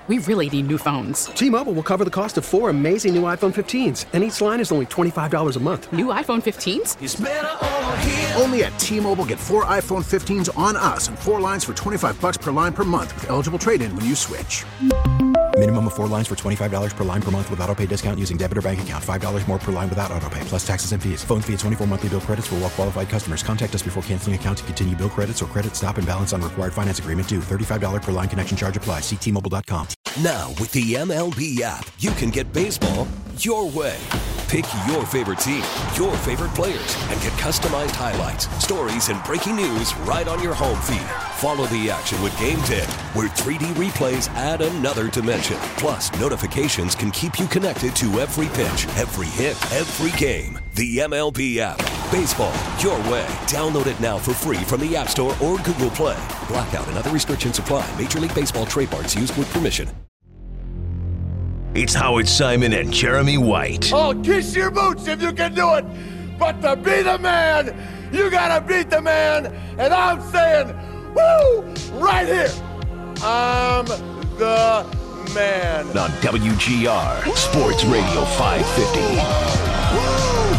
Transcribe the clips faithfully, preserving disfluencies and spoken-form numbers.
we really need new phones. T-Mobile will cover the cost of four amazing new iPhone fifteens, and each line is only twenty-five dollars a month. New iPhone fifteens? It's better over here. Only at T-Mobile, get four iPhone fifteens on us and four lines for twenty-five dollars per line per month with eligible trade-in when you switch. Minimum of four lines for twenty-five dollars per line per month with autopay discount using debit or bank account. five dollars more per line without autopay, plus taxes and fees. Phone fee at twenty-four monthly bill credits for well-qualified customers. Contact us before canceling account to continue bill credits or credit stop and balance on required finance agreement due. thirty-five dollars per line connection charge applies. See T Mobile dot com. Now, with the M L B app, you can get baseball your way. Pick your favorite team, your favorite players, and get customized highlights, stories, and breaking news right on your home feed. Follow the action with Game Day, where three D replays add another dimension. Plus, notifications can keep you connected to every pitch, every hit, every game. The M L B app. Baseball your way. Download it now for free from the App Store or Google Play. Blackout and other restrictions apply. Major League Baseball trademarks used with permission. It's Howard Simon and Jeremy White. Oh, kiss your boots if you can do it. But to be the man, you gotta beat the man. And I'm saying, woo, right here. I'm the man. On W G R, woo! Sports Radio five fifty. Woo!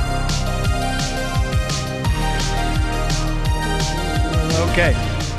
Okay.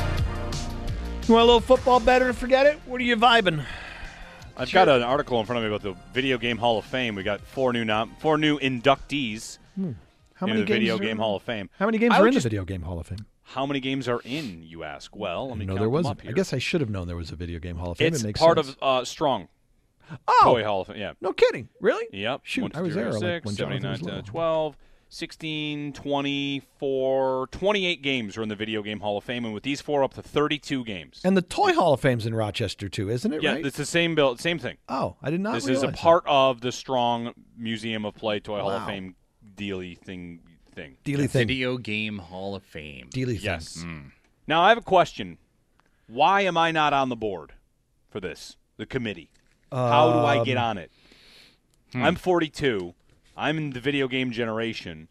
You want a little football better to forget it? What are you vibing? I've sure. got an article in front of me about the Video Game Hall of Fame. We got four new nom- four new inductees hmm. How in many the games Video are, Game Hall of Fame. How many games I are in just, the Video Game Hall of Fame? How many games are in, you ask? Well, let me know count there was. them up here. I guess I should have known there was a Video Game Hall of Fame. It's it makes part sense. of uh, Strong. Oh, Toy Hall of Fame. Yeah. No kidding. Really? Yep. Shoot, one, two, I was three, there six, like when Jonathan was seventy-nine, twelve, sixteen, twenty-four, twenty-eight games are in the Video Game Hall of Fame, and with these four up to thirty-two games. And the Toy Hall of Fame's in Rochester too, isn't it? Yeah, right? it's the same build, same thing. Oh, I did not. This realize is a part that. of the Strong Museum of Play Toy wow. Hall of Fame dealy thing. Thing. Dealy thing. Video Game Hall of Fame. Dealy thing. Yes. Mm. Now I have a question. Why am I not on the board for this? The committee. Um, How do I get on it? Hmm. I'm forty-two. I'm in the video game generation.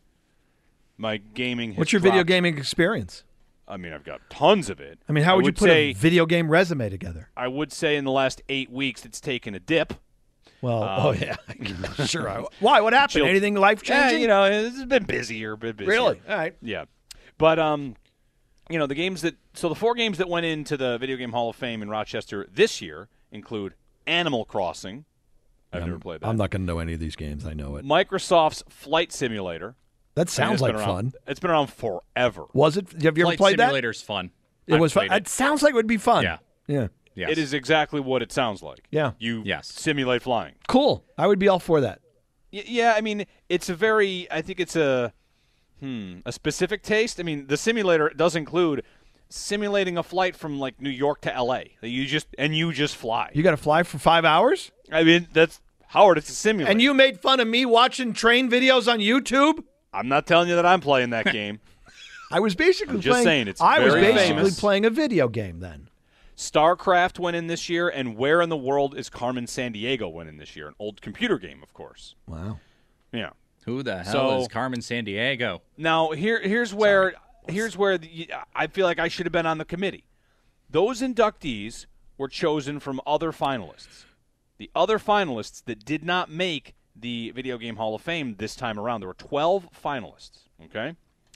My gaming has What's your dropped. video gaming experience? I mean, I've got tons of it. I mean, how would, would you put say, a video game resume together? I would say in the last eight weeks it's taken a dip. Well, um, oh, yeah. Sure. I, why? What happened? Anything life-changing? Yeah, you know, it's been busier, been busier. Really? All right. Yeah. But, um, you know, the games that – so the four games that went into the Video Game Hall of Fame in Rochester this year include Animal Crossing. I've I'm, never played that. I'm not going to know any of these games. I know it. Microsoft's Flight Simulator. That sounds like around, fun. It's been around forever. Was it? Have you Flight ever played that? Flight Simulator's fun. It I've was fun. It. it sounds like it would be fun. Yeah. Yeah. Yes. It is exactly what it sounds like. Yeah. You yes. simulate flying. Cool. I would be all for that. Y- yeah, I mean, it's a very – I think it's a hmm, a specific taste. I mean, the simulator does include simulating a flight from, like, New York to L A. You just And you just fly. You got to fly for five hours? I mean, that's – Howard, it's a simulator. And you made fun of me watching train videos on YouTube? I'm not telling you that I'm playing that game. I was basically I'm just playing, saying it's I was very basically famous. playing a video game then. StarCraft went in this year, and where in the world is Carmen Sandiego went in this year? An old computer game, of course. Wow. Yeah. Who the hell So- is Carmen Sandiego? Now, here, here's where here's where the, I feel like I should have been on the committee. Those inductees were chosen from other finalists. The other finalists that did not make the Video Game Hall of Fame this time around, there were twelve finalists, okay?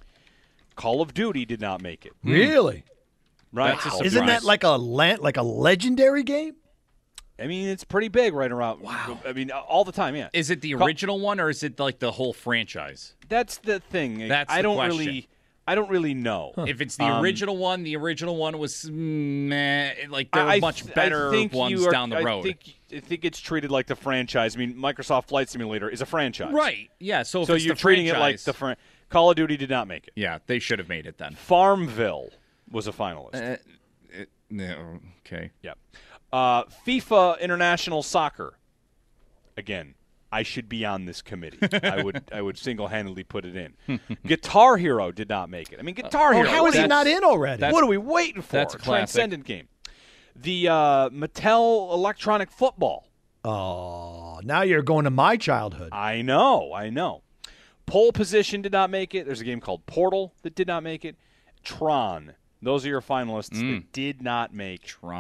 Call of Duty did not make it. Really? Right. That's a Isn't that surprise. like a la- like a legendary game? I mean, it's pretty big right around. Wow. I mean, all the time, yeah. Is it the Call- original one or is it like the whole franchise? That's the thing. That's I the don't question. really I don't really know. If it's the Um, original one, the original one was meh. Like there I are much th- better I think ones you are, down the I road. think, I think it's treated like the franchise. I mean, Microsoft Flight Simulator is a franchise. Right. Yeah. So if So it's you're the treating franchise, it like the fran- Call of Duty did not make it. Yeah, they should have made it then. Farmville was a finalist. Uh, it, no. Okay. Yeah. Uh, FIFA International Soccer. Again, I should be on this committee. I would I would single-handedly put it in. Guitar Hero did not make it. I mean, Guitar Oh, Hero. how is he that's- not in already? What are we waiting for? that's a classic. Transcendent game. The uh, Mattel Electronic Football. Oh, now you're going to my childhood. I know, I know. Pole Position did not make it. There's a game called Portal that did not make it. Tron. Those are your finalists Mm. that did not make Tron.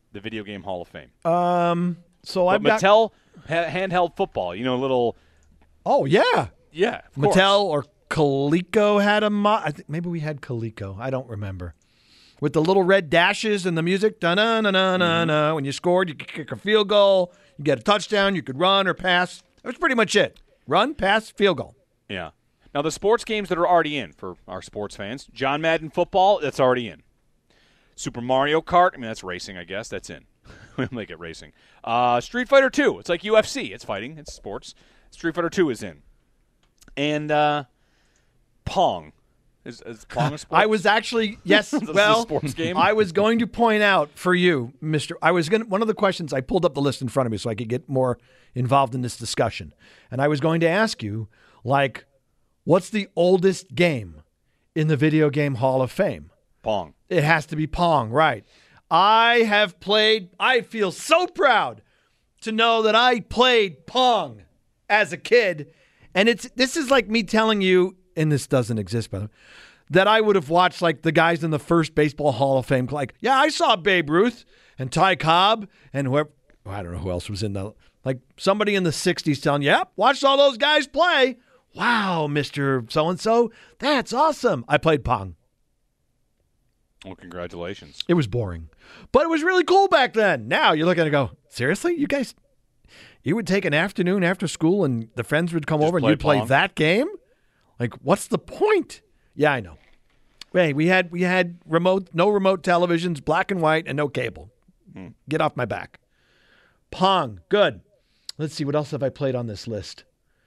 the Video Game Hall of Fame. Um. So but I've got Mattel ha- handheld football. You know, little. Oh yeah. Yeah. Of course. Mattel or Coleco had a mo- I think maybe we had Coleco. I don't remember. With the little red dashes and the music, da na na na na na. When you scored, you could kick a field goal, you get a touchdown, you could run or pass. That was pretty much it. Run, pass, field goal. Yeah. Now the sports games that are already in for our sports fans: John Madden football, that's already in. Super Mario Kart, I mean that's racing, I guess. That's in. We'll make it racing. Uh, Street Fighter two, it's like U F C. It's fighting. It's sports. Street Fighter two is in. And uh, Pong. Is, is Pong a sport? I was actually yes. well, a sports game? I was going to point out for you, Mister I was going. One of the questions I pulled up the list in front of me so I could get more involved in this discussion, and I was going to ask you, like, what's the oldest game in the Video Game Hall of Fame? Pong. It has to be Pong, right? I have played. I feel so proud to know that I played Pong as a kid, and it's this is like me telling you. And this doesn't exist, by the way, that I would have watched like the guys in the first Baseball Hall of Fame. Like, yeah, I saw Babe Ruth and Ty Cobb and whoever, I don't know who else was in the, like somebody in the sixties telling, yep, watched all those guys play. Wow, Mister So-and-so, that's awesome. I played Pong. Well, congratulations. It was boring, but it was really cool back then. Now you're looking to go, seriously? You guys, you would take an afternoon after school and the friends would come Just over and play you'd play Pong? that game? Like, what's the point? Yeah, I know. Hey, we had we had remote, no remote televisions, black and white, and no cable. Hmm. Get off my back. Pong, good. Let's see, what else have I played on this list?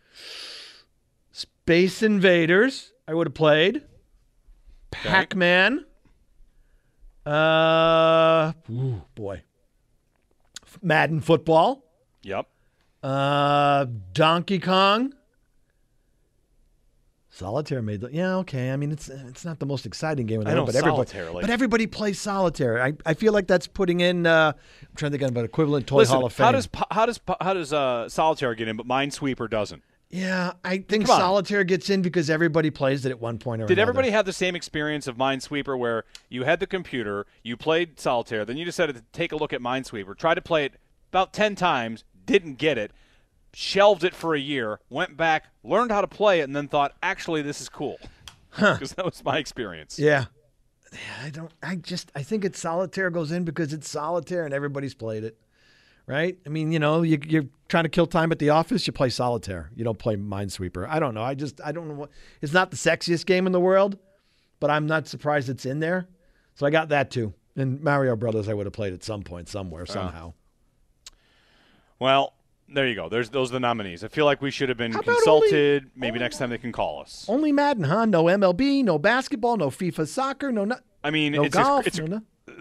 Space Invaders, I would have played. Pac-Man. Uh, ooh, boy. Madden football. Yep. Uh, Donkey Kong. Solitaire made the yeah okay. I mean it's it's not the most exciting game in the I world, know, but everybody Solitaire, like- but everybody plays Solitaire. I, I feel like that's putting in. Uh, I'm trying to think of an equivalent toy Listen, Hall of Fame. how does po- how does po- how does uh, Solitaire get in, but Minesweeper doesn't? yeah, I think Come on. Solitaire gets in because everybody plays it at one point or Did another. everybody have the same experience of Minesweeper where you had the computer, you played Solitaire, then you decided to take a look at Minesweeper, tried to play it about ten times, didn't get it, shelved it for a year, went back, learned how to play it, and then thought, actually, this is cool. Because that was my experience. Yeah. Yeah, I don't. I just. I think it's Solitaire goes in because it's Solitaire and everybody's played it, right? I mean, you know, you, you're trying to kill time at the office. You play Solitaire. You don't play Minesweeper. I don't know. I just. I don't know what. It's not the sexiest game in the world, but I'm not surprised it's in there. So I got that too. And Mario Brothers, I would have played at some point, somewhere, somehow. Well, there you go. There's those are the nominees. I feel like we should have been How about consulted. only- Maybe next time they can call us. Only Madden, huh? No M L B, no basketball, no FIFA soccer, no no, I mean, no it's just- golf, it's no, no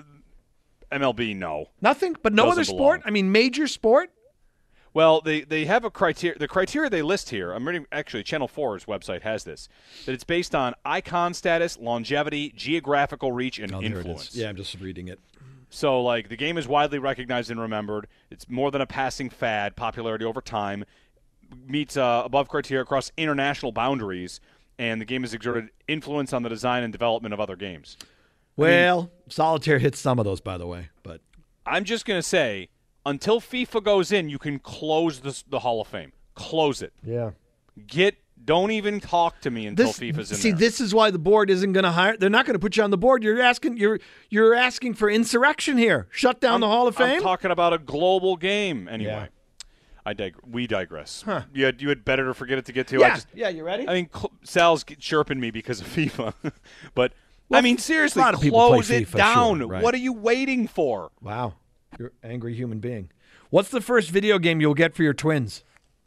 M L B, no. nothing. But no Doesn't other sport. belong. I mean, major sport. Well, they, they have a criteria. The criteria they list here, I'm reading, actually, Channel four's website has this, that it's based on icon status, longevity, geographical reach, and Oh, there it is. influence. Yeah, I'm just reading it. So, like, the game is widely recognized and remembered. It's more than a passing fad, popularity over time, meets uh, above criteria across international boundaries, and the game has exerted influence on the design and development of other games. Well, Solitaire hits some of those, by the way. But I'm just going to say, until FIFA goes in, you can close this, the Hall of Fame. Close it. yeah, Get Don't even talk to me until this, FIFA's in see, there. this is why the board isn't going to hire. They're not going to put you on the board. You're asking. You're you're asking for insurrection here. Shut down I'm, the Hall of Fame. I'm talking about a global game. Anyway, Yeah. I dig- we digress. Huh. You had you had better to forget it to get to. yeah, I just, yeah. You ready? I mean, cl- Sal's g- chirping me because of FIFA, but Well, I mean, seriously, a lot of people play close it FIFA, down. sure, right. What are you waiting for? Wow, you're an angry human being. What's the first video game you'll get for your twins?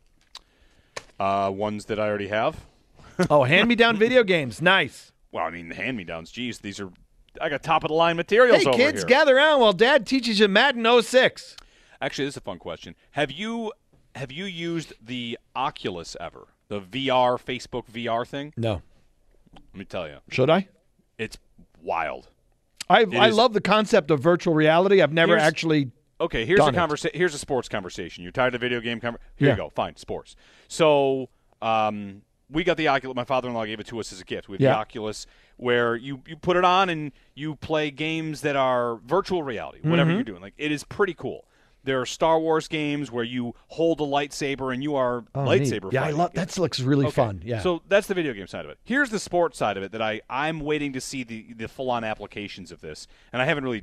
Uh, ones that I already have. Oh, hand-me-down video games. Nice. Well, I mean, the hand-me-downs. Geez, these are I got top of the line materials Hey, over kids, here. gather around while Dad teaches you Madden oh six. Actually, this is a fun question. Have you have you used the Oculus ever? The V R Facebook V R thing? No. Let me tell you, Should I? it's wild. I It I is- love the concept of virtual reality. I've never Here's- actually. Okay, here's a Done it. conversa- Here's a sports conversation. You're tired of video game conver- Here Yeah. you go. Fine, sports. So, um, we got the Oculus. My father-in-law gave it to us as a gift. We have Yeah. the Oculus where you, you put it on and you play games that are virtual reality, whatever Mhm. you're doing. Like, it is pretty cool. There are Star Wars games where you hold a lightsaber and you are Oh, neat. lightsaber Yeah, I fighting. love that. Looks really Okay. fun. Yeah. So that's the video game side of it. Here's the sports side of it that I, I'm waiting to see the, the full-on applications of this, and I haven't really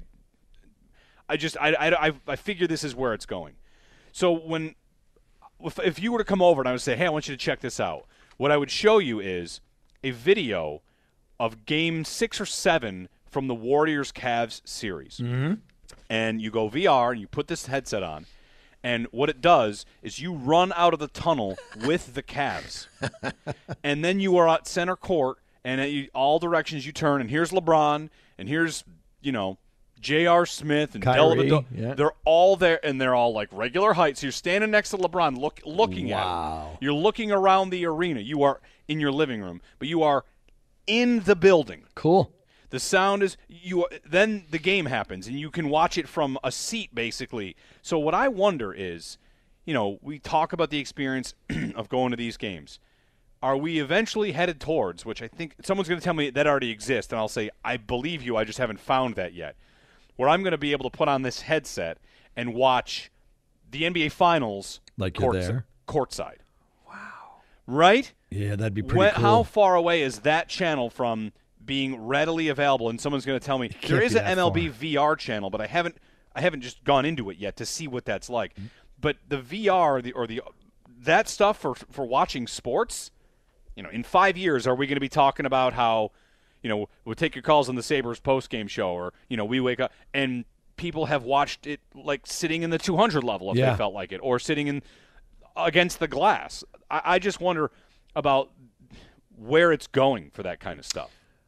– I just I, I, I, I figure this is where it's going. So when if, if you were to come over and I would say, hey, I want you to check this out, what I would show you is a video of game six or seven from the Warriors-Cavs series. Mm-hmm. And you go V R and you put this headset on, and what it does is you run out of the tunnel with the Cavs. And then you are at center court, and at you, all directions you turn, and here's LeBron, and here's, you know, J R. Smith and Kyrie, Del yeah. They're all there, and they're all like regular height. So you're standing next to LeBron, look, looking Wow. at him. You're looking around the arena. You are in your living room, but you are in the building. Cool. The sound is you. Then the game happens, and you can watch it from a seat, basically. So what I wonder is, you know, we talk about the experience of going to these games. Are we eventually headed towards, which I think someone's going to tell me that already exists, and I'll say, I believe you, I just haven't found that yet, where I'm going to be able to put on this headset and watch the N B A Finals Like you're courts- there? courtside. Wow. Right? Yeah, that'd be pretty When, cool. How far away is that channel from being readily available? And someone's going to tell me there can't is be an that M L B far. V R channel, but I haven't I haven't just gone into it yet to see what that's like. But the V R the, or the that stuff for for watching sports, you know, in five years, are we going to be talking about how, you know, we'll take your calls on the Sabres post-game show, or, you know, we wake up and people have watched it like sitting in the two hundred level if Yeah. they felt like it, or sitting in against the glass. I, I just wonder about where it's going for that kind of stuff.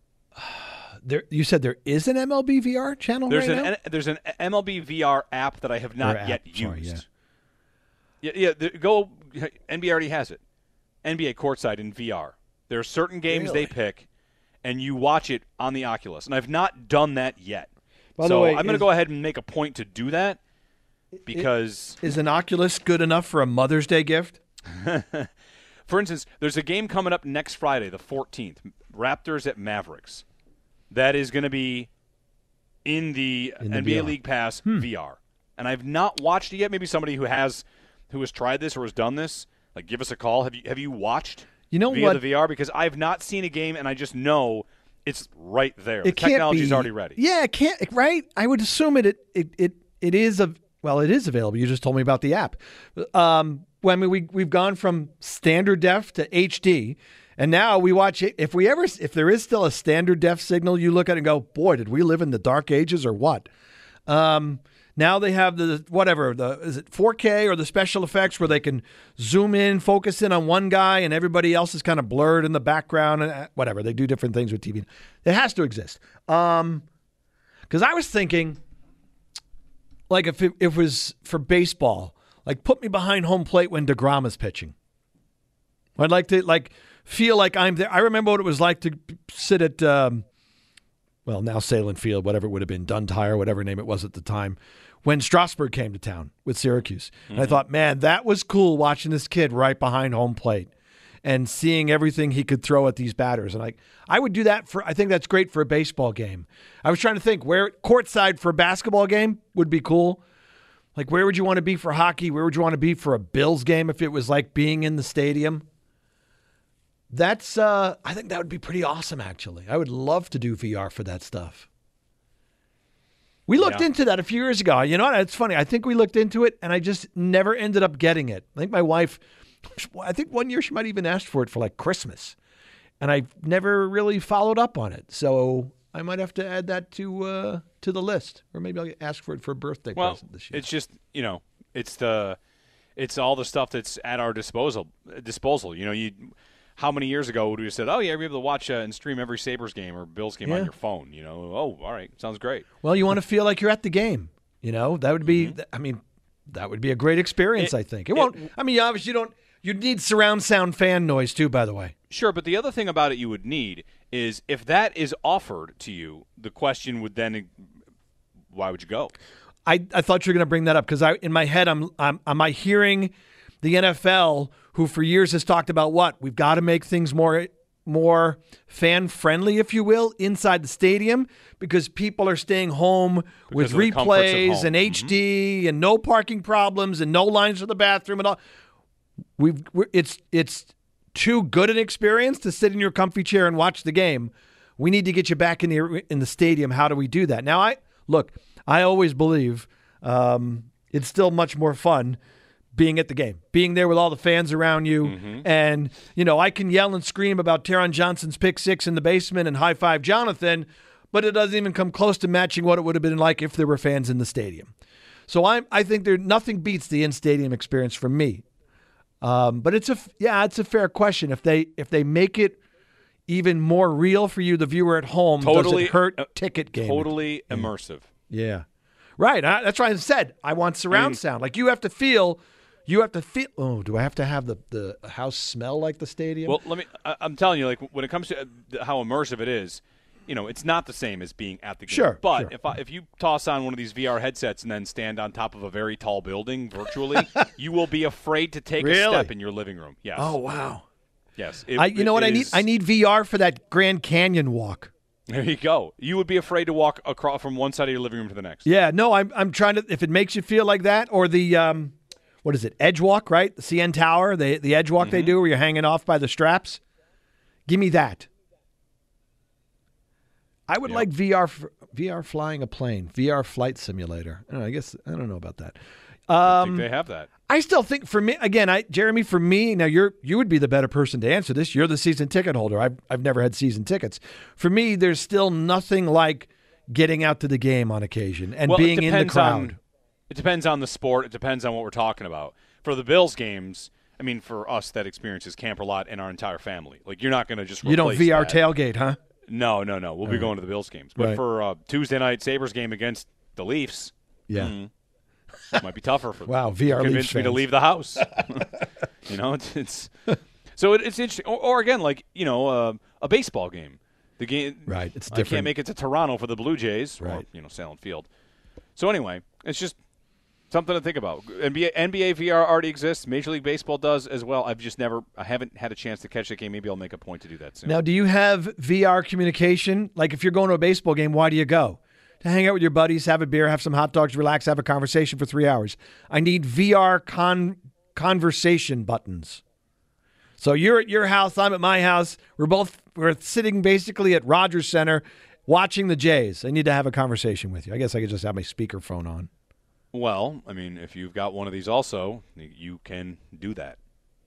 There, you said there is an M L B V R channel There's right an now? N- there's an M L B V R app that I have not Or yet app, sorry, used. Yeah, yeah. The, go. N B A already has it. N B A courtside in V R. There are certain games Really? they pick, and you watch it on the Oculus. And I've not done that yet. By the so way, I'm going to is- go ahead and make a point to do that because, Is an Oculus good enough for a Mother's Day gift? for instance, there's a game coming up next Friday, the fourteenth, Raptors at Mavericks. That is going to be in the, In the N B A V R. League Pass V R. And I've not watched it yet. Maybe somebody who has who has tried this or has done this, like, give us a call. Have you have you watched You know via what? the V R? Because I've not seen a game, and I just know it's right there. The It can't technology's be, already ready. Yeah, it can't. Right? I would assume it. It it it, it is a well. It is available. You just told me about the app. Um, well, I mean, we we've gone from standard def to H D, and now we watch it. If we ever, if there is still a standard def signal, you look at it and go, "Boy, did we live in the dark ages or what?" Um, now they have the whatever the is it four K or the special effects where they can zoom in, focus in on one guy, and everybody else is kind of blurred in the background and uh, whatever. They do different things with T V. It has to exist. Um, because I was thinking, like if it, if it was for baseball, like put me behind home plate when DeGrom is pitching. I'd like to like feel like I'm there. I remember what it was like to sit at. Um, well, now Salem Field, whatever it would have been, Duntire, whatever name it was at the time, when Strasburg came to town with Syracuse. And I thought, man, that was cool watching this kid right behind home plate and seeing everything he could throw at these batters. And like, I would do that for, I think that's great for a baseball game. I was trying to think where courtside for a basketball game would be cool. Like, where would you want to be for hockey? Where would you want to be for a Bills game if it was like being in the stadium? That's, uh, I think that would be pretty awesome, actually. I would love to do V R for that stuff. We looked Yeah. into that a few years ago. You know what? It's funny. I think we looked into it, and I just never ended up getting it. I think my wife, I think one year she might even asked for it for like Christmas, and I never really followed up on it. So I might have to add that to uh, to the list, or maybe I'll ask for it for a birthday Well, present this year. it's just, you know, it's the, it's all the stuff that's at our disposal. Disposal. You know, you. How many years ago would we have said, "Oh yeah, you'll be able to watch uh, and stream every Sabres game or Bills game Yeah. on your phone"? You know, oh, all right, sounds great. Well, you want to feel like you're at the game. You know, that would be, I mean, that would be a great experience, It- I think. It, it- won't, I mean, obviously you don't, you need surround sound fan noise too, by the way. Sure, but the other thing about it you would need is if that is offered to you, the question would then, why would you go? I, I thought you were going to bring that up because I, in my head, I'm, I'm, am I hearing the N F L, who for years has talked about what? We've got to make things more more fan-friendly, if you will, inside the stadium because people are staying home because with replays home. and H D mm-hmm. and no parking problems and no lines for the bathroom and all. We've we're, it's it's too good an experience to sit in your comfy chair and watch the game. We need to get you back in the in the stadium. How do we do that? Now, I look, I always believe um, it's still much more fun being at the game, being there with all the fans around you. Mm-hmm. And, you know, I can yell and scream about Taron Johnson's pick six in the basement and high-five Jonathan, but it doesn't even come close to matching what it would have been like if there were fans in the stadium. So I I think there nothing beats the in-stadium experience for me. Um, but it's a yeah, it's a fair question. If they if they make it even more real for you, the viewer at home, totally, does it hurt uh, ticket game? Totally immersive. Yeah, right. I, that's why I said I want surround I mean, sound. Like you have to feel. You have to feel. Oh, do I have to have the, the house smell like the stadium? Well, let me. I, I'm telling you, like when it comes to how immersive it is, you know, it's not the same as being at the game. Sure. But sure. if I, if you toss on one of these V R headsets and then stand on top of a very tall building virtually, you will be afraid to take really? a step in your living room. Yes. Oh wow. Yes. It, I, you know what I need? Is, I need V R for that Grand Canyon walk. There you go. You would be afraid to walk across from one side of your living room to the next. Yeah. No, I'm I'm trying to. If it makes you feel like that, or the. Um, What is it? Edge walk, right? The C N Tower, the the edge walk mm-hmm. they do where you're hanging off by the straps. Give me that. I would yep. like V R V R flying a plane, V R flight simulator. I, don't know, I guess I don't know about that. Um, I think they have that. I still think for me again, I Jeremy, for me now you're you would be the better person to answer this. You're the season ticket holder. I've I've never had season tickets. For me, there's still nothing like getting out to the game on occasion and well, being in the crowd. On- It depends on the sport. It depends on what we're talking about. For the Bills games, I mean, for us, that experience is camper lot and our entire family. Like, you're not going to just replace You don't V R that. tailgate, huh? No, no, no. We'll All be right. going to the Bills games. But right. for uh, Tuesday night Sabres game against the Leafs, yeah, mm, it might be tougher for them. Wow, V R Convince Leafs me fans. to leave the house. you know, it's, it's so it, it's interesting. Or, or again, like you know, uh, a baseball game. The game, right? It's I different. can't make it to Toronto for the Blue Jays, right? Or, you know, Salem Field. So anyway, it's just. Something to think about. N B A, N B A V R already exists. Major League Baseball does as well. I've just never, I haven't had a chance to catch that game. Maybe I'll make a point to do that soon. Now, do you have V R communication? Like if you're going to a baseball game, why do you go? To hang out with your buddies, have a beer, have some hot dogs, relax, have a conversation for three hours. I need V R con- conversation buttons. So you're at your house, I'm at my house. We're both, we're sitting basically at Rogers Center watching the Jays. I need to have a conversation with you. I guess I could just have my speakerphone on. Well, I mean, if you've got one of these also, you can do that.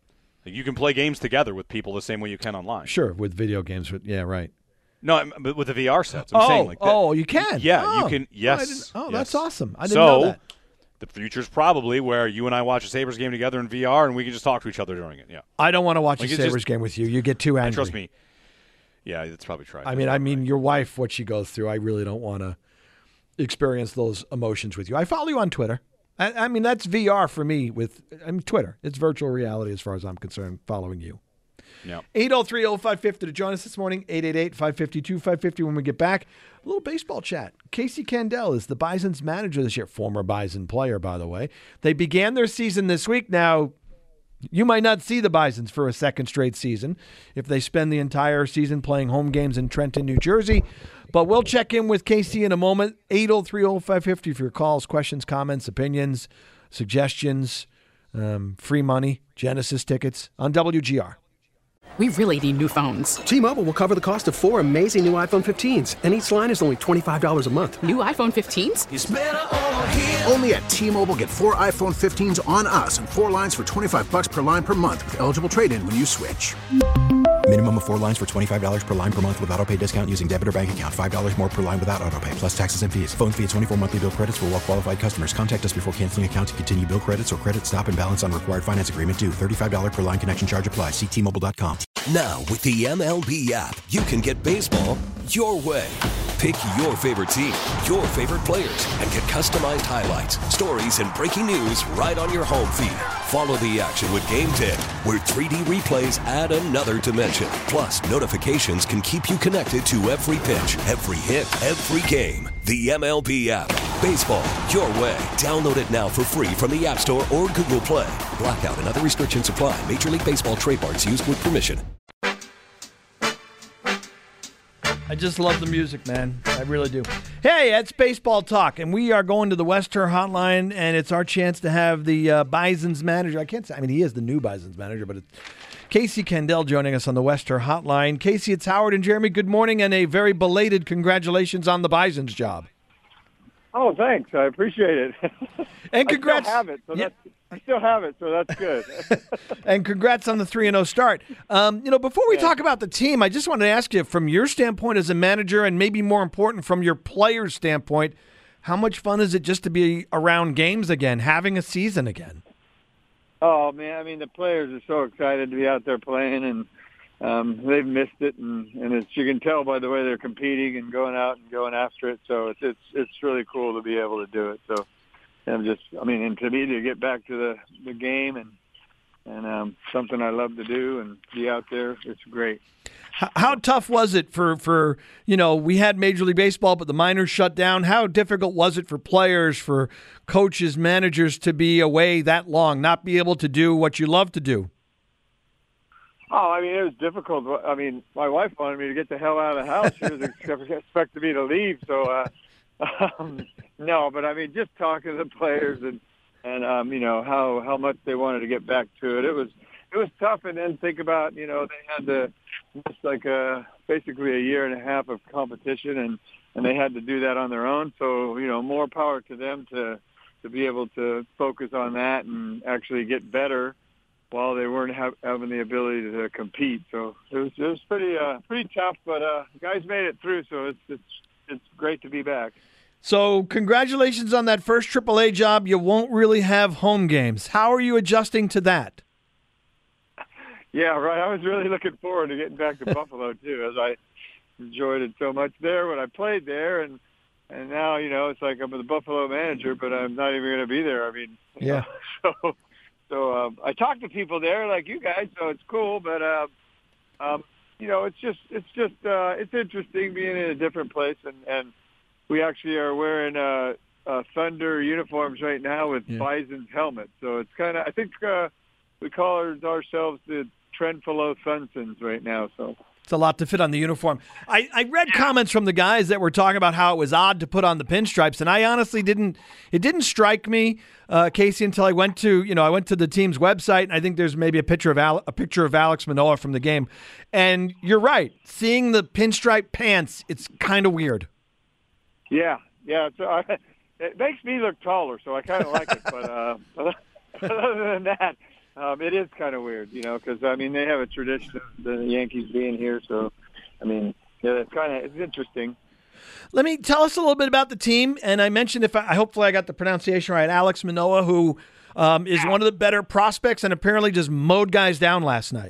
You can play games together with people the same way you can online. Sure, with video games. Yeah, right. No, but with the V R sets. I'm oh, saying like that. Oh, you can? Yeah, oh. you can. Yes. Oh, oh yes. that's awesome. I didn't so, know that. The future's probably where you and I watch a Sabres game together in V R and we can just talk to each other during it. Yeah. I don't want to watch like a Sabres just, game with you. You get too angry. Trust me. Yeah, that's probably true. I mean, I mean, right. your wife, what she goes through, I really don't want to experience those emotions with you. I follow you on Twitter. I, I mean, that's V R for me with I mean, Twitter. It's virtual reality as far as I'm concerned, following you. Yeah. eight oh three oh five fifty to join us this morning, eight eight eight, five five two, five five zero when we get back. A little baseball chat. Casey Candell is the Bison's manager this year, former Bison player, by the way. They began their season this week. Now, you might not see the Bisons for a second straight season if they spend the entire season playing home games in Trenton, New Jersey. But we'll check in with Casey in a moment. eight oh three oh five fifty for your calls, questions, comments, opinions, suggestions, um, free money, Genesis tickets on W G R. We really need new phones. T-Mobile will cover the cost of four amazing new iPhone fifteens, and each line is only twenty-five dollars a month. New iPhone fifteens? It's better over here. Only at T-Mobile, get four iPhone fifteens on us and four lines for twenty-five dollars per line per month with eligible trade-in when you switch. Minimum of four lines for twenty-five dollars per line per month with autopay discount using debit or bank account. five dollars more per line without autopay, plus taxes and fees. Phone fee at twenty-four monthly bill credits for well-qualified customers. Contact us before canceling account to continue bill credits or credit stop and balance on required finance agreement due. thirty-five dollars per line connection charge applies. See T Mobile dot com. Now, with the M L B app, you can get baseball your way. Pick your favorite team, your favorite players, and get customized highlights, stories, and breaking news right on your home feed. Follow the action with Game ten, where three D replays add another dimension. Plus, notifications can keep you connected to every pitch, every hit, every game. The M L B app. Baseball, your way. Download it now for free from the App Store or Google Play. Blackout and other restrictions apply. Major League Baseball trademarks used with permission. I just love the music, man. I really do. Hey, it's Baseball Talk, and we are going to the Wester Hotline, and it's our chance to have the uh, Bison's manager. I can't say, I mean, he is the new Bison's manager, but it's Casey Kendall joining us on the Wester Hotline. Casey, it's Howard and Jeremy. Good morning, and a very belated congratulations on the Bison's job. Oh, thanks. I appreciate it. And congrats. I still have it, so yeah. that's I still have it, so that's good. And congrats on the three and oh start. Um, you know, before we yeah. talk about the team, I just wanted to ask you, from your standpoint as a manager, and maybe more important, from your players' standpoint, how much fun is it just to be around games again, having a season again? Oh, man, I mean, the players are so excited to be out there playing, and um, they've missed it, and, and it's, you can tell by the way they're competing and going out and going after it, so it's it's, it's really cool to be able to do it, so... I'm just, I mean, and to me to get back to the, the game and and um, something I love to do and be out there, it's great. How, how tough was it for, for, you know, we had Major League Baseball, but the minors shut down. How difficult was it for players, for coaches, managers to be away that long, not be able to do what you love to do? Oh, I mean, it was difficult. I mean, my wife wanted me to get the hell out of the house. She was expecting me to leave, so uh, um, no, but I mean, just talking to the players and and um, you know how how much they wanted to get back to it. It was it was tough, and then think about you know they had to miss like a basically a year and a half of competition, and and they had to do that on their own. So you know, more power to them to to be able to focus on that and actually get better while they weren't have, having the ability to compete. So it was it was pretty uh, pretty tough, but uh, guys made it through. So it's it's it's great to be back. So congratulations on that first triple A job. You won't really have home games. How are you adjusting to that? Yeah, right. I was really looking forward to getting back to Buffalo, too, as I enjoyed it so much there when I played there. And, and now, you know, it's like I'm the Buffalo manager, but I'm not even going to be there. I mean, yeah. Know, so so um, I talk to people there like you guys, so it's cool. But, uh, um, you know, it's just it's just uh, it's interesting being in a different place. And, and we actually are wearing uh, uh, Thunder uniforms right now with yeah. Bison's helmets. So it's kind of, I think uh, we call our, ourselves the Trenfalo Sunsons right now. So it's a lot to fit on the uniform. I, I read comments from the guys that were talking about how it was odd to put on the pinstripes, and I honestly didn't. It didn't strike me, uh, Casey, until I went to you know I went to the team's website, and I think there's maybe a picture of Al, a picture of Alex Manoah from the game. And you're right, seeing the pinstripe pants, it's kind of weird. Yeah, yeah. So I, it makes me look taller, so I kind of like it. But uh, other than that, um, it is kind of weird, you know, because I mean they have a tradition of the Yankees being here, so I mean yeah, it's kind of it's interesting. Let me tell us a little bit about the team, and I mentioned if I hopefully I got the pronunciation right, Alex Manoah, who um, is one of the better prospects, and apparently just mowed guys down last night.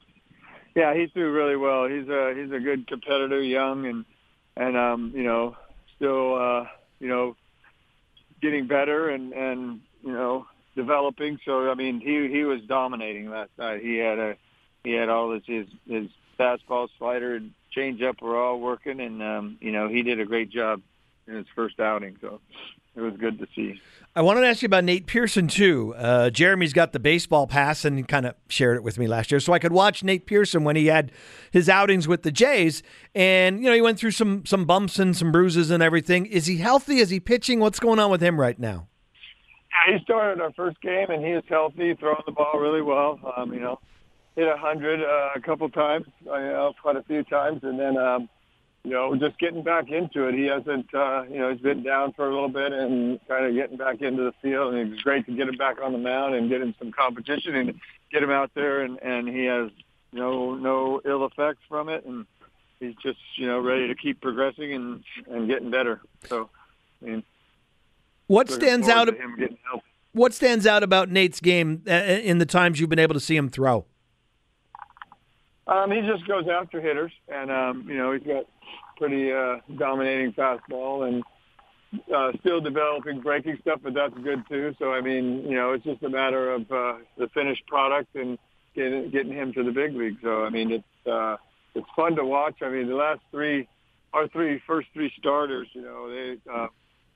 Yeah, he threw really well. He's a he's a good competitor, young, and and um, you know. Still, uh, you know, getting better and, and you know developing. So I mean, he he was dominating last night. He had a he had all his his, his fastball, slider, and changeup were all working, and um, you know he did a great job in his first outing. So it was good to see. I wanted to ask you about Nate Pearson, too. Uh, Jeremy's got the baseball pass and he kind of shared it with me last year. So I could watch Nate Pearson when he had his outings with the Jays. And, you know, he went through some some bumps and some bruises and everything. Is he healthy? Is he pitching? What's going on with him right now? Yeah, he started our first game, and he is healthy, throwing the ball really well. Um, you know, hit one hundred uh, a couple times, uh, you know, quite a few times. And then, um, you know, just getting back into it. He hasn't, uh, you know, he's been down for a little bit and kind of getting back into the field. And it's great to get him back on the mound and get him some competition and get him out there. And, and he has no no ill effects from it. And he's just, you know, ready to keep progressing and, and getting better. So, I mean, what stands out? Him getting healthy. What stands out about Nate's game in the times you've been able to see him throw? Um, he just goes after hitters, and um, you know he's got pretty uh, dominating fastball, and uh, still developing breaking stuff, but that's good too. So I mean, you know, it's just a matter of uh, the finished product and getting getting him to the big league. So I mean, it's uh, it's fun to watch. I mean, the last three, our three first three starters, you know, they uh,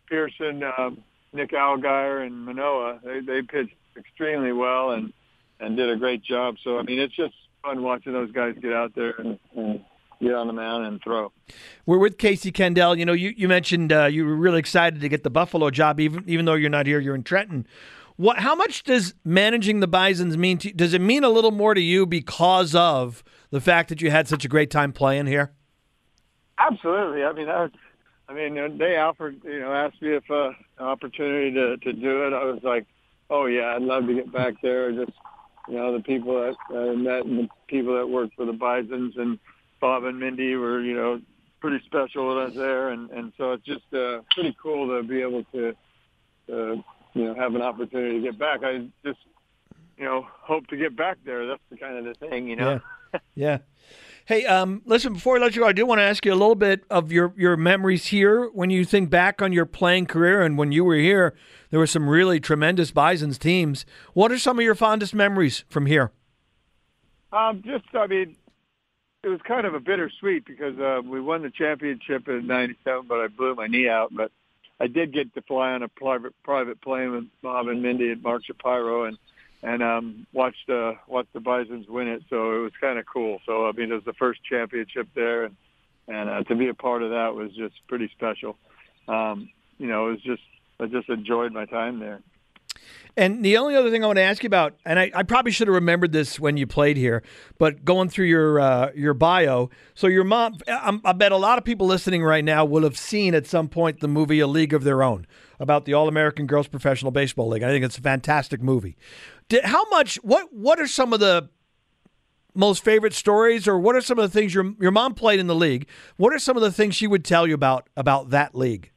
Pearson, um, Nick Algier, and Manoah. They they pitched extremely well and and did a great job. So I mean, it's just fun watching those guys get out there and, and get on the mound and throw. We're with Casey Kendall. You know, you you mentioned uh, you were really excited to get the Buffalo job, even even though you're not here. You're in Trenton. What? How much does managing the Bisons mean to you? Does it mean a little more to you because of the fact that you had such a great time playing here? Absolutely. I mean, I, I mean, they offered, you know, asked me if uh, an opportunity to, to do it. I was like, oh yeah, I'd love to get back there. Just, you know, the people that I met and the people that worked for the Bisons and Bob and Mindy were, you know, pretty special with us there, and and so it's just uh, pretty cool to be able to, uh, you know, have an opportunity to get back. I just, you know, hope to get back there. That's the kind of the thing, you know. Yeah. yeah. Hey, um, listen, before I let you go, I do want to ask you a little bit of your, your memories here. When you think back on your playing career and when you were here, there were some really tremendous Bisons teams. What are some of your fondest memories from here? Um, just, I mean, it was kind of a bittersweet because uh, we won the championship in ninety-seven, but I blew my knee out. But I did get to fly on a private private plane with Bob and Mindy at Mark Shapiro and and um, watched uh, watched the Bisons win it. So it was kind of cool. So I mean, it was the first championship there, and and uh, to be a part of that was just pretty special. Um, you know, it was just I just enjoyed my time there. And the only other thing I want to ask you about, and I, I probably should have remembered this when you played here, but going through your uh, your bio, so your mom, I, I bet a lot of people listening right now will have seen at some point the movie A League of Their Own about the All-American Girls Professional Baseball League. I think it's a fantastic movie. Did, how much, what what are some of the most favorite stories, or what are some of the things your your mom played in the league? What are some of the things she would tell you about about that league?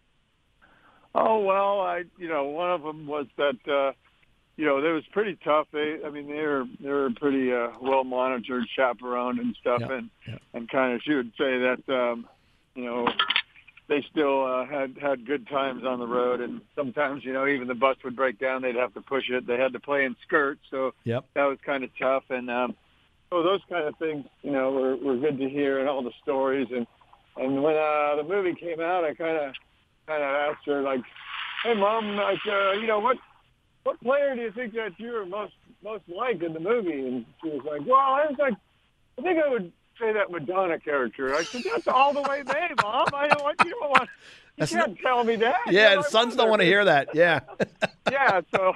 Oh, well, I, you know, one of them was that, uh, you know, it was pretty tough. They, I mean, they were, they were pretty uh, well monitored, chaperoned and stuff. Yep. And, Yep. and kind of, she would say that, um, you know, they still uh, had, had good times on the road. And sometimes, you know, even the bus would break down. They'd have to push it. They had to play in skirts. So yep. that was kind of tough. And um, so those kind of things, you know, were, were good to hear, and all the stories. And, and when uh, the movie came out, I kind of, kind of asked her, like, hey, Mom, like, uh, you know, what what player do you think that you were most most like in the movie? And she was like, well, I was like, I think I would say that Madonna character. I said, that's all the way May, Mom. I don't want, you don't want, you That's can't not, tell me that. Yeah, You know, the sons I don't want to hear that. Yeah. yeah, so,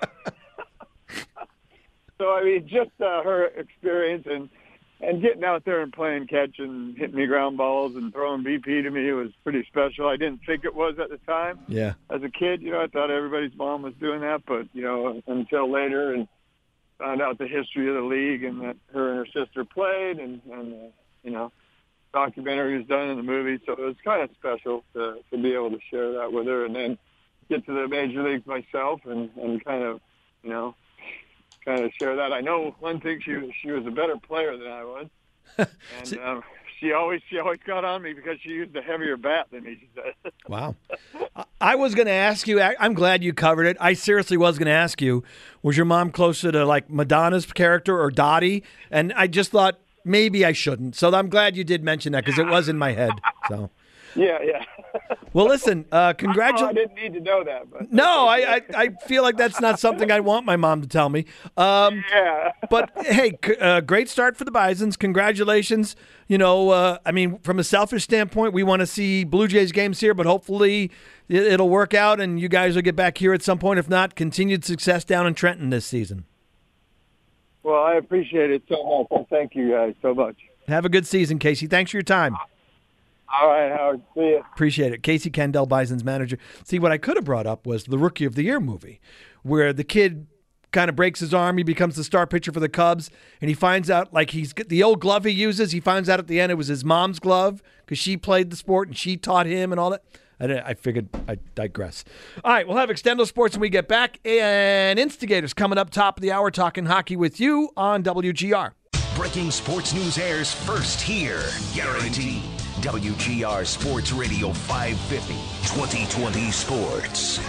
so I mean, just uh, her experience and, and getting out there and playing catch and hitting me ground balls and throwing B P to me was pretty special. I didn't think it was at the time. Yeah. As a kid, you know, I thought everybody's mom was doing that, but, you know, until later and found out the history of the league and that her and her sister played and, and uh, you know, documentary was done in the movie. So it was kind of special to, to be able to share that with her and then get to the major leagues myself and, and kind of, you know, kind of share that. I know one thing, she was, she was a better player than I was. And um, she always she always got on me because she used a heavier bat than me, she said. Wow. I was going to ask you, I'm glad you covered it. I seriously was going to ask you, was your mom closer to like Madonna's character or Dottie? And I just thought maybe I shouldn't. So I'm glad you did mention that because it was in my head. So. Yeah, yeah. Well, listen, uh, congratulations. I didn't need to know that. But no, I, I, I feel like that's not something I want my mom to tell me. Um, yeah. But, hey, c- uh, great start for the Bisons. Congratulations. You know, uh, I mean, from a selfish standpoint, we want to see Blue Jays games here, but hopefully it, it'll work out and you guys will get back here at some point. If not, continued success down in Trenton this season. Well, I appreciate it so much. And thank you guys so much. Have a good season, Casey. Thanks for your time. All right, Howard. See you. Appreciate it. Casey Kendall, Bison's manager. See, what I could have brought up was the Rookie of the Year movie, where the kid kind of breaks his arm. He becomes the star pitcher for the Cubs, and he finds out, like, he's the old glove he uses, he finds out at the end it was his mom's glove because she played the sport and she taught him and all that. I, I figured I'd digress. All right, we'll have Extendo Sports when we get back, and Instigators coming up top of the hour talking hockey with you on W G R. Breaking sports news airs first here. Guaranteed. W G R Sports Radio five fifty, twenty twenty Sports.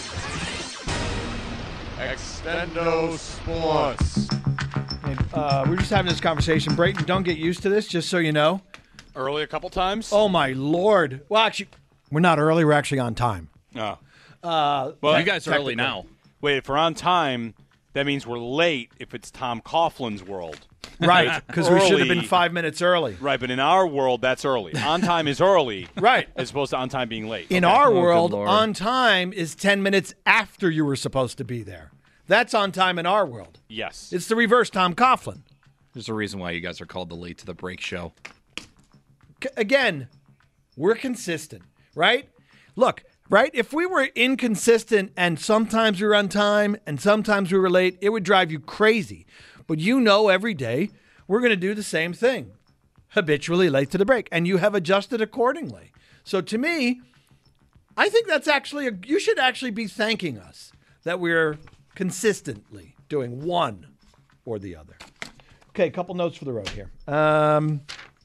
Extendo Sports. Hey, uh, we're just having this conversation. Brayton, don't get used to this, just so you know. Early a couple times? Oh, my Lord. Well, actually, we're not early. We're actually on time. Oh. Uh, well, you guys are early now. Wait, if we're on time, that means we're late if it's Tom Coughlin's world. Right, because we should have been five minutes early. Right, but in our world, that's early. On time is early. Right. As opposed to on time being late. In okay. our oh, world, on time is ten minutes after you were supposed to be there. That's on time in our world. Yes. It's the reverse Tom Coughlin. There's a reason why you guys are called the Late to the Break show. C- again, we're consistent, right? Look, right? If we were inconsistent and sometimes we were on time and sometimes we were late, it would drive you crazy. But you know every day we're going to do the same thing, habitually late to the break, and you have adjusted accordingly. So to me, I think that's actually, a, you should actually be thanking us that we're consistently doing one or the other. Okay, a couple notes for the road here. Um,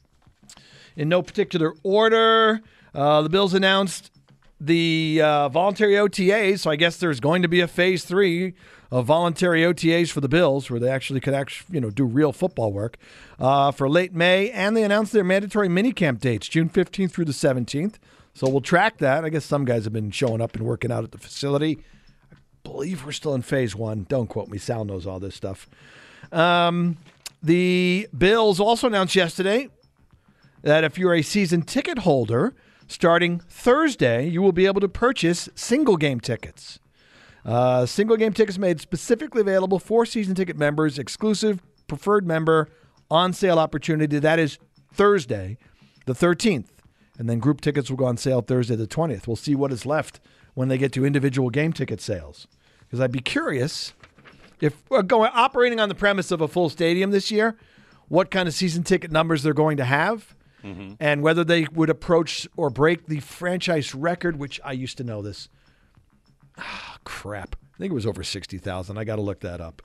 in no particular order, uh, the Bills announced the uh, voluntary O T As, so I guess there's going to be a phase three of voluntary O T As for the Bills, where they actually could actually, you know, do real football work uh, for late May, and they announced their mandatory minicamp dates, June fifteenth through the seventeenth. So we'll track that. I guess some guys have been showing up and working out at the facility. I believe we're still in phase one. Don't quote me. Sal knows all this stuff. Um, the Bills also announced yesterday that if you're a season ticket holder, starting Thursday, you will be able to purchase single game tickets. Uh, single game tickets made specifically available for season ticket members, exclusive preferred member on sale opportunity. That is Thursday, the thirteenth. And then group tickets will go on sale Thursday, the twentieth. We'll see what is left when they get to individual game ticket sales. Because I'd be curious if we're going operating on the premise of a full stadium this year, what kind of season ticket numbers they're going to have. Mm-hmm. And whether they would approach or break the franchise record, which I used to know this. Ah, crap. I think it was over sixty thousand. I got to look that up.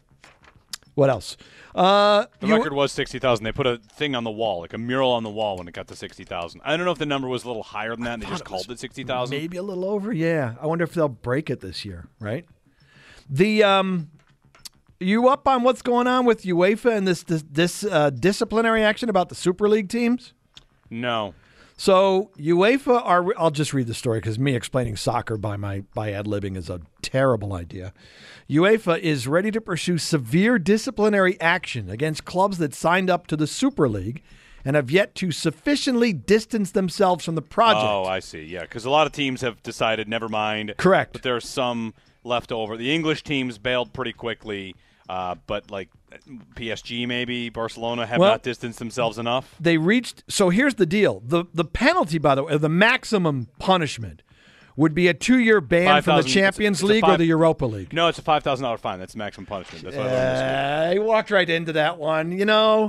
What else? Uh, the you, record was sixty thousand. They put a thing on the wall, like a mural on the wall when it got to sixty thousand. I don't know if the number was a little higher than that and they just it called it sixty thousand. Maybe a little over, yeah. I wonder if they'll break it this year, right? The um, You up on what's going on with UEFA and this, this, this uh, disciplinary action about the Super League teams? No. So UEFA are. I'll just read the story because me explaining soccer by my by ad-libbing is a terrible idea. UEFA is ready to pursue severe disciplinary action against clubs that signed up to the Super League and have yet to sufficiently distance themselves from the project. Oh, I see. Yeah, because a lot of teams have decided, never mind. Correct. But there are some left over. The English teams bailed pretty quickly, uh, but like P S G maybe, Barcelona have well, not distanced themselves enough. They reached. So here's the deal. The the penalty, by the way, the maximum punishment would be a two-year ban five, from the zero Champions it's a, it's League five, or the Europa League. No, it's a five thousand dollars fine. That's the maximum punishment. That's what I learned this week. He walked right into that one. You know,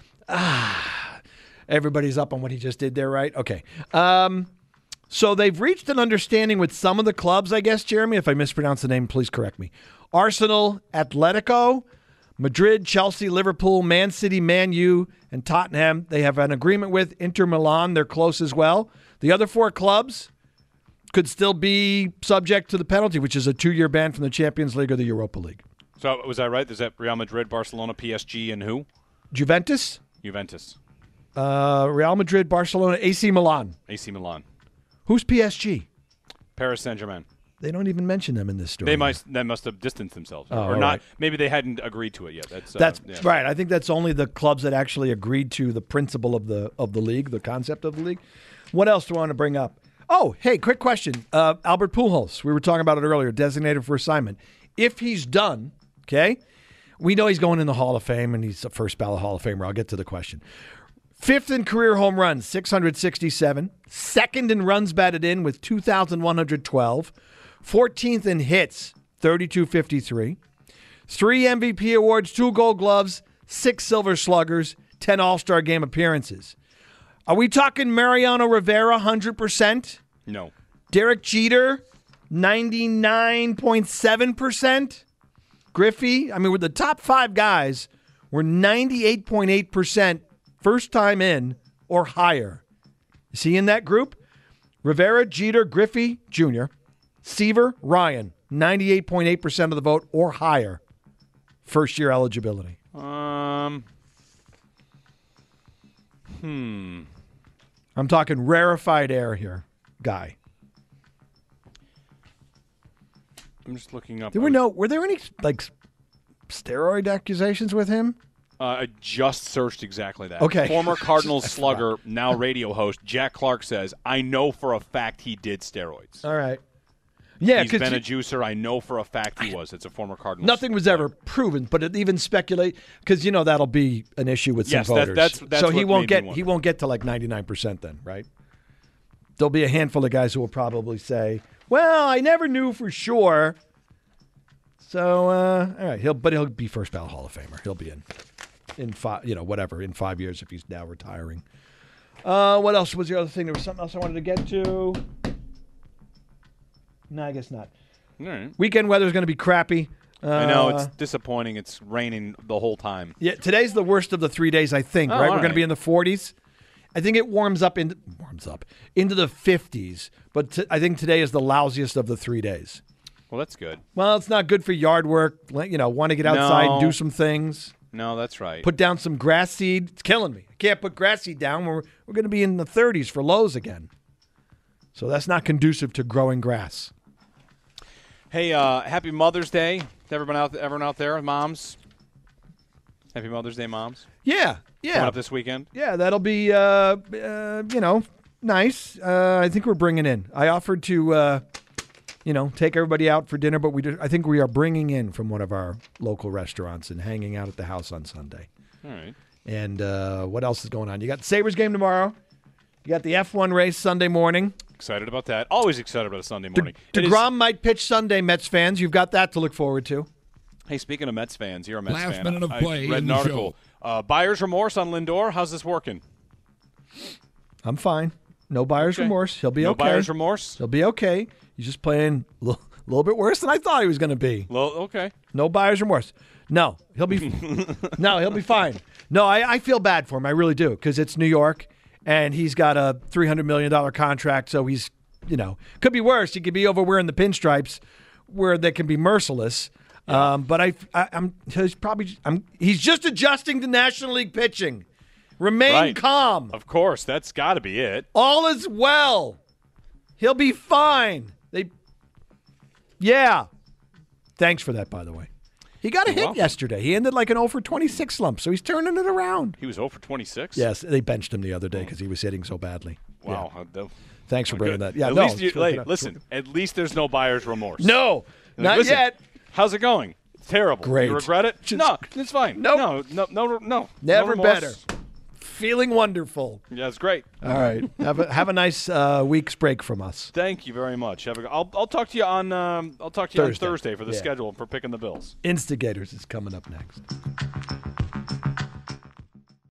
ah, everybody's up on what he just did there, right? Okay. Um, so they've reached an understanding with some of the clubs, I guess, Jeremy. If I mispronounce the name, please correct me. Arsenal, Atletico, Madrid, Chelsea, Liverpool, Man City, Man U, and Tottenham. They have an agreement with Inter Milan. They're close as well. The other four clubs could still be subject to the penalty, which is a two-year ban from the Champions League or the Europa League. So was that right? Is that Real Madrid, Barcelona, P S G, and who? Juventus. Juventus. Uh, Real Madrid, Barcelona, A C Milan. A C Milan. Who's P S G? Paris Saint-Germain. They don't even mention them in this story. They might. They must have distanced themselves, oh, or not. Right. Maybe they hadn't agreed to it yet. That's uh, that's yeah. right. I think that's only the clubs that actually agreed to the principle of the of the league, the concept of the league. What else do I want to bring up? Oh, hey, quick question. Uh, Albert Pujols, we were talking about it earlier, designated for assignment. If he's done, okay, we know he's going in the Hall of Fame, and he's a first ballot Hall of Famer. I'll get to the question. Fifth in career home runs, six hundred sixty-seven. Second in runs batted in with two thousand one hundred twelve. fourteenth in hits, thirty-two fifty-three. Three M V P awards, two Gold Gloves, six Silver Sluggers, ten All-Star Game appearances. Are we talking Mariano Rivera, one hundred percent? No. Derek Jeter, ninety-nine point seven percent? Griffey, I mean, with the top five guys, were ninety-eight point eight percent first time in or higher. Is he in that group? Rivera, Jeter, Griffey, Junior, Seaver, Ryan, ninety-eight point eight percent of the vote or higher. First year eligibility. Um. Hmm. I'm talking rarefied air here, guy. I'm just looking up. There were no. Were there any like steroid accusations with him? Uh, I just searched exactly that. Okay. Former Cardinals slugger, now radio host, Jack Clark says, I know for a fact he did steroids. All right. Yeah, He's been he, a juicer. I know for a fact he was. It's a former Cardinals. Nothing was ever proven, but it even speculate because you know that'll be an issue with some yes, that, voters. that's, that's so he what won't made get me he wonder. won't get to like ninety-nine percent then, right? There'll be a handful of guys who will probably say, "Well, I never knew for sure." So, uh, all right, he'll but he'll be first ballot Hall of Famer. He'll be in in five, you know, whatever in five years if he's now retiring. Uh, what else was the other thing? There was something else I wanted to get to. No, I guess not. All right. Weekend weather is going to be crappy. Uh, I know, it's disappointing. It's raining the whole time. Yeah, today's the worst of the three days, I think, Oh, right? all We're going right. to be in the forties. I think it warms up into warms up into the fifties, but t- I think today is the lousiest of the three days. Well, that's good. Well, it's not good for yard work. Like, You know, want to get outside and No. do some things. No, that's right. Put down some grass seed. It's killing me. I can't put grass seed down. We're we're going to be in the thirties for lows again. So that's not conducive to growing grass. Hey, uh, happy Mother's Day to everyone out, everyone out there, moms. Happy Mother's Day, moms. Yeah, yeah. Coming up this weekend. Yeah, that'll be, uh, uh, you know, nice. Uh, I think we're bringing in. I offered to, uh, you know, take everybody out for dinner, but we do, I think we are bringing in from one of our local restaurants and hanging out at the house on Sunday. All right. And uh, what else is going on? You got the Sabres game tomorrow. You got the F one race Sunday morning. Excited about that. Always excited about a Sunday morning. De- It is- DeGrom might pitch Sunday, Mets fans. You've got that to look forward to. Hey, speaking of Mets fans, you're a Mets Last fan. minute of I play read in an the article. Uh, buyer's remorse on Lindor. How's this working? I'm fine. No buyer's Okay. remorse. He'll be no okay. buyer's remorse? He'll be okay. He's just playing a little, little bit worse than I thought he was going to be. Well, okay. No buyer's remorse. No, he'll be. no, he'll be fine. No, I, I feel bad for him. I really do because it's New York, and he's got a three hundred million dollar contract. So he's, you know, could be worse. He could be over wearing the pinstripes, where they can be merciless. Yeah. Um, but I, I, I'm he's probably I'm he's just adjusting to National League pitching. Remain Right. calm. Of course, that's got to be it. All is well. He'll be fine. They, yeah. Thanks for that, by the way. He got a You're hit welcome. yesterday. He ended like an oh for twenty-six slump, so he's turning it around. He was oh for twenty-six? Yes, they benched him the other day because he was hitting so badly. Wow. Yeah. Uh, the- Thanks for bringing Good. that. Yeah, at no, least you, it's really hey, good. listen, at least there's no buyer's remorse. No, Like, not listen, yet. How's it going? It's terrible. Great. You regret it? Just- no, it's fine. Nope. No, no, no, no. Never no remorse. better. Feeling wonderful. Yeah, it's great. All right. have a have a nice uh, week's break from us. Thank you very much. Have a, I'll I'll talk to you on um, I'll talk to you Thursday. on Thursday for the Yeah. schedule for picking the Bills. Instigators is coming up next.